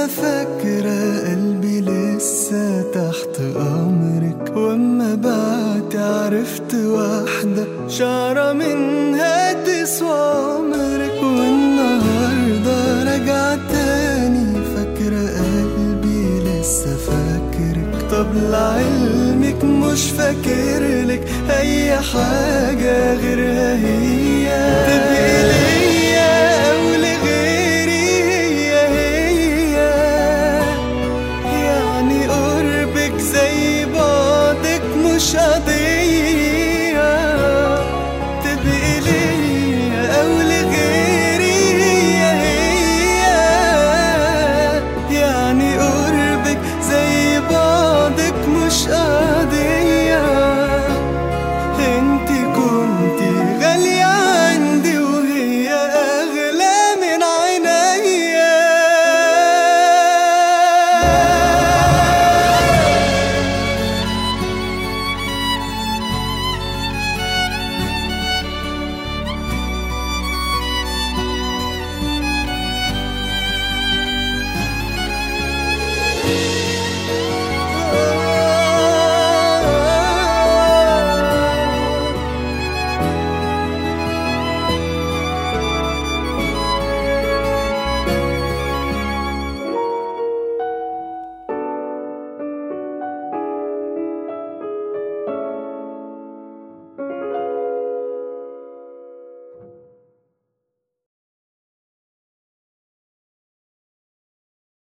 لسه فاكرة قلبي لسه تحت أمرك، وأما بعد عرفت واحدة شعرة منها تسوى عمرك. والنهاردة راجعة تاني فاكرة قلبي لسه فاكرك. طب لعلمك مش فاكرلك أي حاجة غيرها، هي تبقي ليه